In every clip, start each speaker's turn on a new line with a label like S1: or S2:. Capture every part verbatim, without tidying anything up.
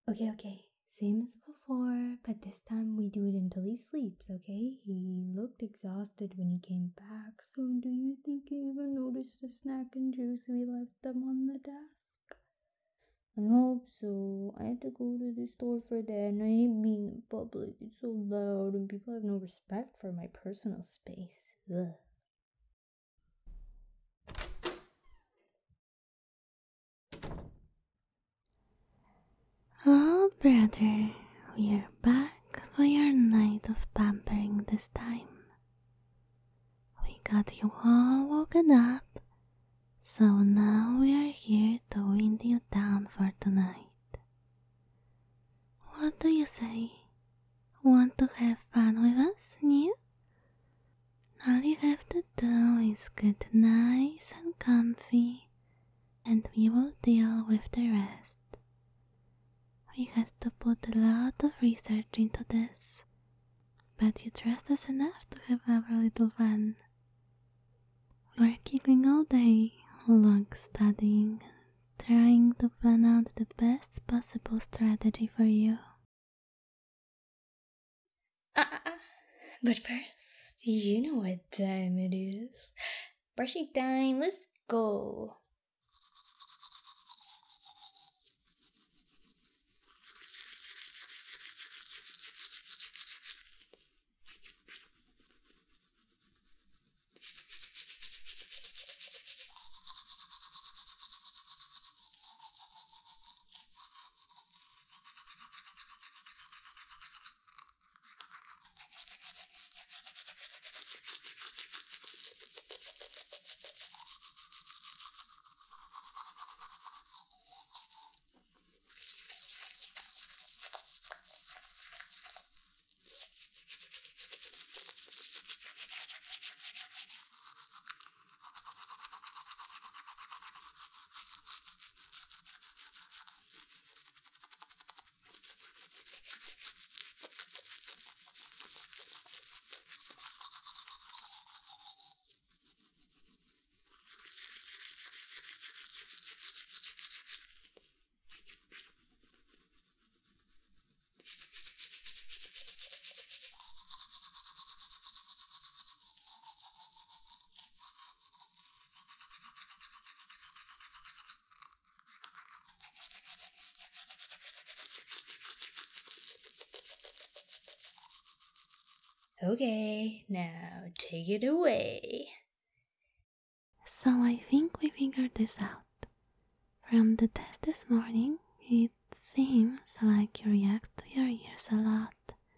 S1: Okay, okay. Same as before, but this time we do it until he sleeps, okay? He looked exhausted when he came back, so do you think he even noticed the snack and juice we left them on the desk? I hope so. I had to go to the store for that, and I hate being in public. It's so loud, and people have no respect for my personal space. Ugh.
S2: Oh, brother, we are back for your night of pampering this time. We got you all woken up, so now we are here to wind you down for tonight. What do you say? Want to have fun with us, new? All you have to do is get nice and comfy, and we will deal with the rest. We had to put a lot of research into this, but you trust us enough to have our little fun. We're giggling all day long studying, trying to plan out the best possible strategy for you.
S1: Ah, ah, ah. But first, you know what time it is. Brushing time, let's go. Okay, now take it away.
S2: So I think we figured this out. From the test this morning, it seems like you react to your ears a lot.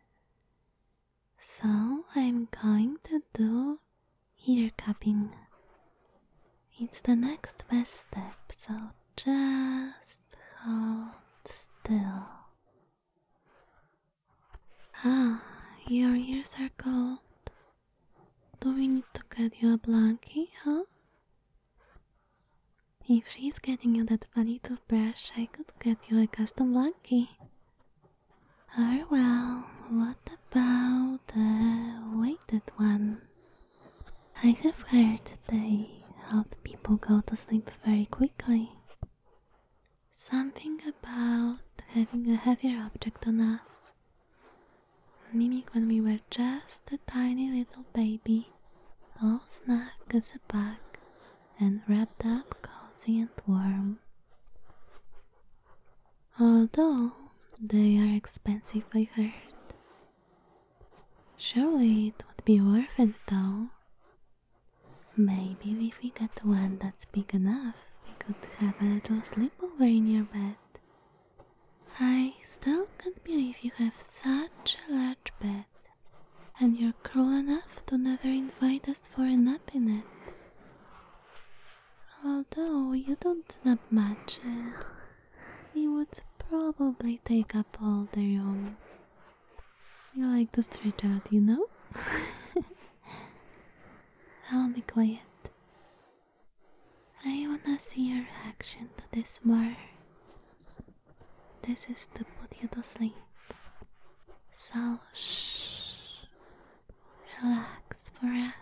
S2: So I'm going to do ear cupping. It's the next best step, so just hold still. Ah, your ears are cold. Do we need to get you a blankie, huh? If she's getting you that funny toothbrush, I could get you a custom blankie. Or well, what about the weighted one? I have heard they help people go to sleep very quickly. Something about having a heavier object on us. Mimic when we were just a tiny little baby, all snug as a bug and wrapped up cozy and warm. Although they are expensive, I heard. Surely it would be worth it though. Maybe if we get one that's big enough, we could have a little sleepover in your bed. I still can't believe you have such a large bed, and you're cruel enough to never invite us for a nap in it. Although you don't nap much, and it would probably take up all the room. You like to stretch out, you know? I'll be quiet. I wanna see your reaction to this more. This is to put you to sleep. So shh. Relax for us.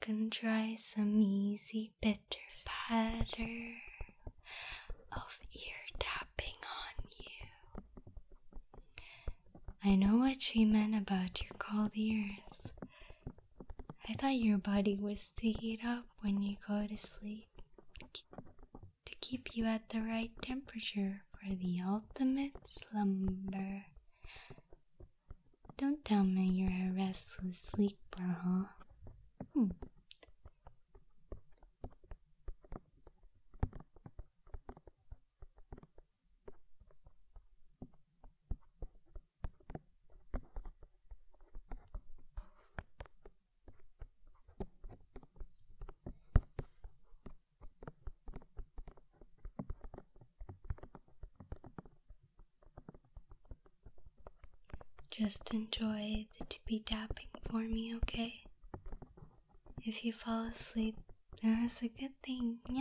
S1: can try some easy pitter patter of ear tapping on you. I know what she meant about your cold ears. I thought your body was to heat up when you go to sleep, to keep you at the right temperature for the ultimate slumber. Don't tell me you're a restless sleeper, huh? Hmm. Just enjoy the tippy tapping for me, okay? If you fall asleep, then that's a good thing, yeah?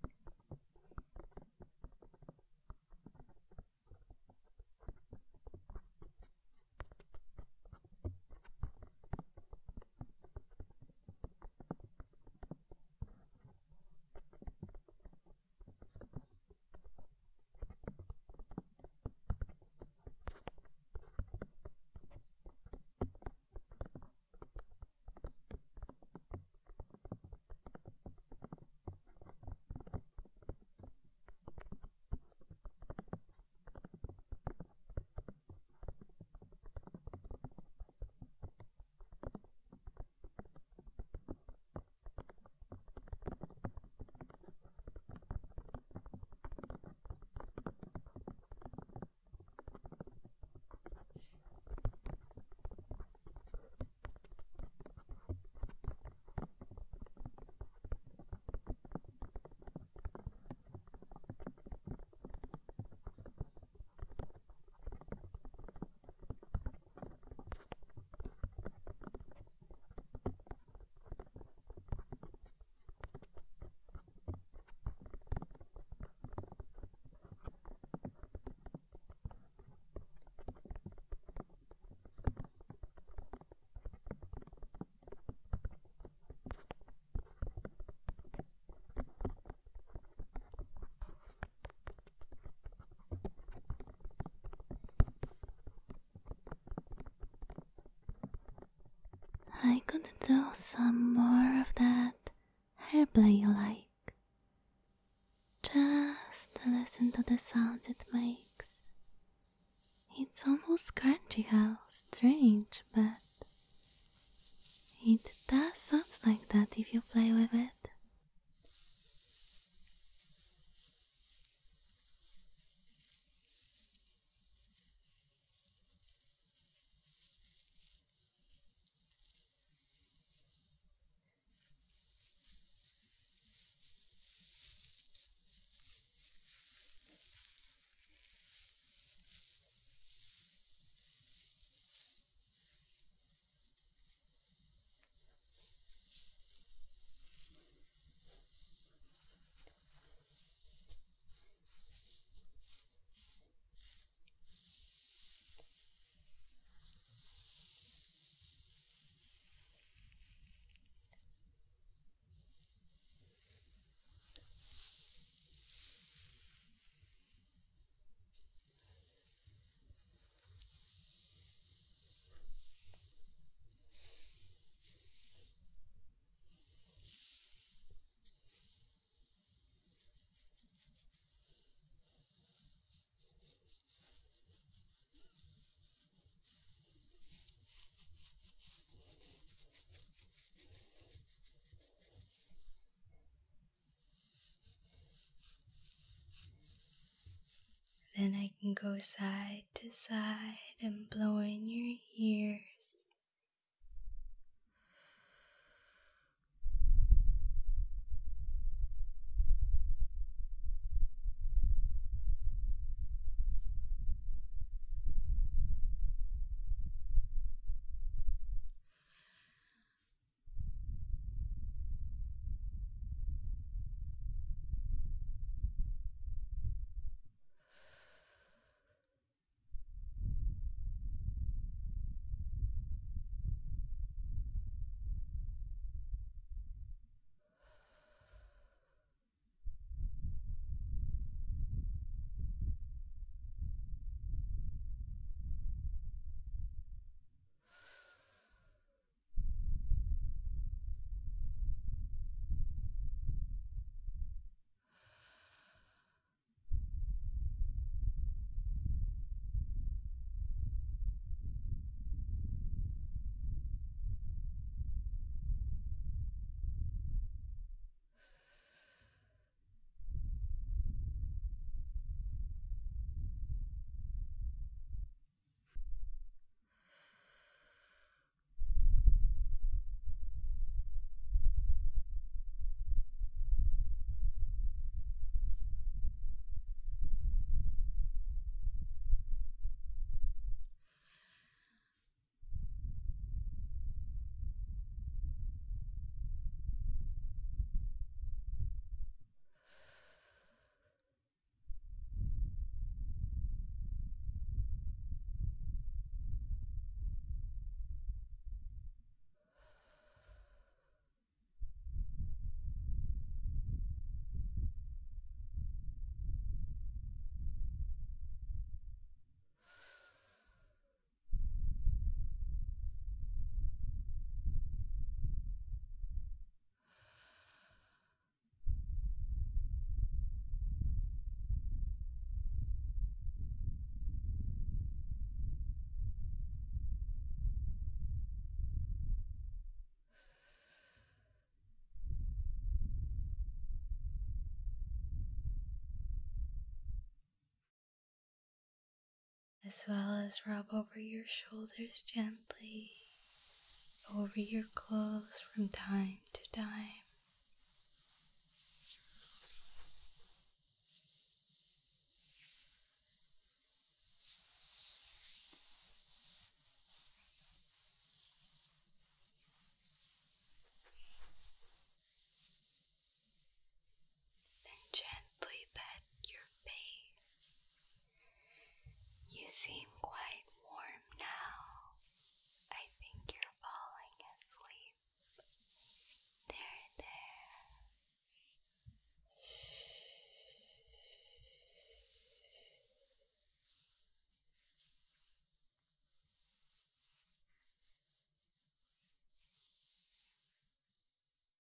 S2: I could do some more of that hair play you like. Just to listen to the sounds it makes. It's almost crunchy how strange, but it does sound like that if you play with it.
S1: Then I can go side to side and blow in your ears. as well as rub over your shoulders gently, over your clothes from time to time.